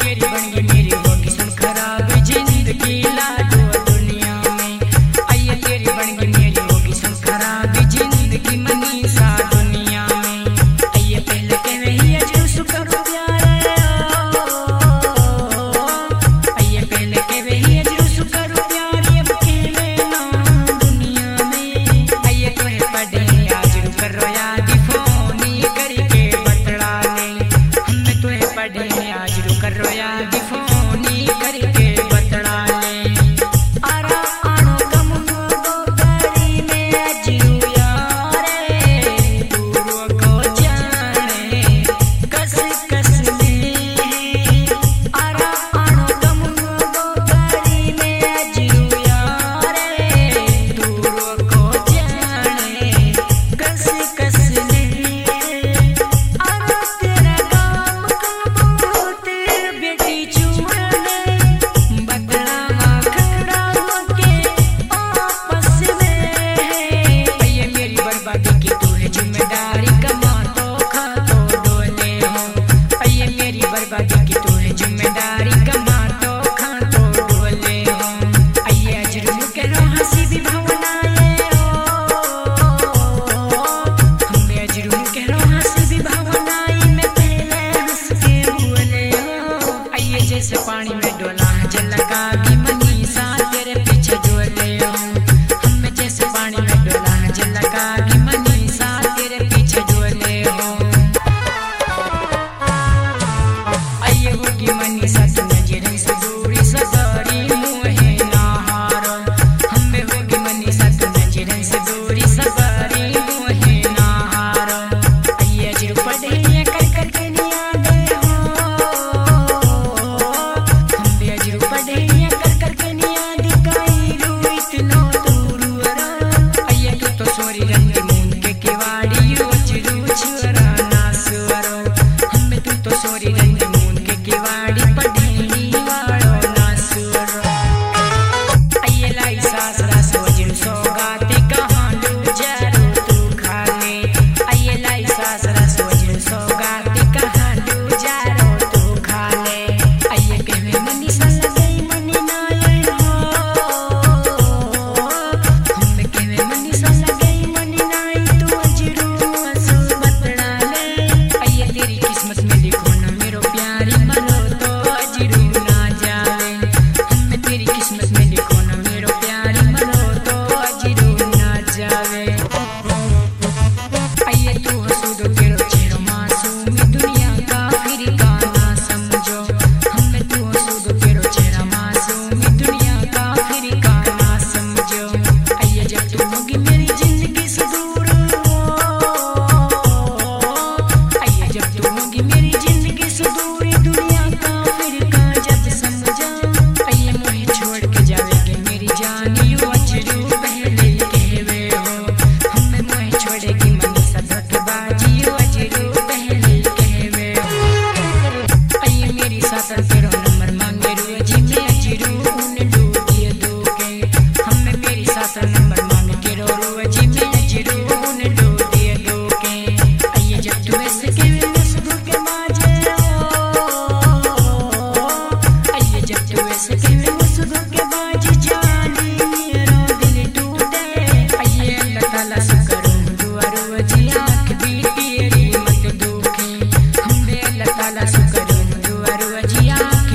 तेरी बन गई मेरी होगी सुन खराब जिंदगी लाडो दुनिया में। आइए तेरी बन गई मेरी होगी सुन खराब जिंदगी मनीषा दुनिया में। आइए पहले के वही अजूस करो प्यारे, आइए पहले के वही अजूस करो प्यारे अब खेले ना दुनिया में। आइए तुम्हें पढ़े आज करो याद फोनी करके बतला ले, हमें तुम्हें पढ़े आज करो याद फोनी करके बतला ले। आरा आनो कम गो गरी में अजू यारे दूरों को जाने कस कस में। आरा आनो कम गो गरी में अजू यारे दूरों को जाने कस कस में। आरा तेरा काम कबूत बेटी चूड़ने बदला खड़ा होके आपस में। आइए मेरी बर्बादी की तू है जिम्मेदारी कमा तो खा तो डोले हो। आइए मेरी बर्बादी की तू है जिम्मेदारी कमा तो खा तो डोले हो। आइए अजरू करो हंसी भी भावनाएं हो, हमें अजरू करो हंसी भी भावनाएं में पहले हंस के बोले हो। आइए जैसे पानी में डोला जल लगा भी मनीषा तेरे पीछे डोले हो। हमें जैसे पानी में डोला जल लगा भी मनीषा तेरे पीछे डोले हो। आइए होगी मनीषा तू नजरें से दूरी सवारी मुहे ना हारो। हमें होगी मनीषा तू नजरें से दूरी सवारी मुहे ना हारो। आइए अजरू पढ़े कर कर के नियादे हो, हम भी अजरू पढ़े कर कर के नियादी काई रू इतनो दूर वरा। आइए तू तो सोरी रंग मून के किवाड़ी अजरू छुरा ना सुवरो। हमें तू तो सोरी रंग मून के किवाड़ी पढ़ेनी वालो ना सुवरो। आइए लाई सासरा सोजरू सौगाती कहाँ लू जरू तू खा ले। आइए लाई सासरा सोजरू सौगाती कहाँ लू जरू तू खा ले। आइए कहवे मनीषा लगई मनी नायन हो, हमें कहवे मनीषा लगई मनी नाई तू अजरू असु बतला ले। आइए तेरी किस्मत में लिखो ना मेरो प्यारी मरो तो अजरू ना जावे। हमें तेरी किस्मत में लिखो ना मेरो प्यारी मरो तो अजरू ना जावे। आइए तू हंसू दो तेरो चेहरो मासूम दुनिया का फिर का ना समझो। हमें तू हंसू दो तेरो चेहरा मासूम दुनिया का फिर का ना समझो। आइए जब तू होगी मेरी जिंदगी से दूर हो, आइए जब तू होगी मेरी जिंदगी से दूर दुनिया का फिर का जब समझो। आइए मोहे छोड़ के जावेगी मेरी जान यू अजरू पहले कहवे हो। हमें मोहे छोड़ेगी मनीषा धोखेबाजी यू अजरू पहले कहवे हो। आइए मेरी सासन तेरो नंबर मांगे रोजी में अजरू उन लू दिए दो के। हमें मेरी सासन नंबर मांगे के रोजी में अजरू उन लू दिए दो के। आइए जब तू ऐसे कहवे उस धोखे बाजे हो, आइए जब तू ऐसे कहवे उस धोखे बाजी जानी मेरो दिल टूटे। आइए अल्लाह ताला से करूं दुआ रोजी आँख भी तेरी मत दुखे। हमें अल्लाह ताला से करूं दुआ रोजी आँख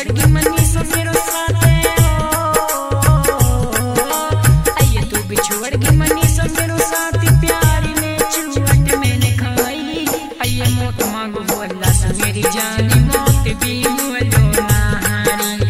बिछुअड़गी मनी सो मेरो साथे आइए तू बिछुअड़गी मनी सो मेरो साथी प्यारी ने चुवट मैंने खाई आइए मौत मांगो अल्लाह से मेरी जानी मौत भी मुअलो ना हारी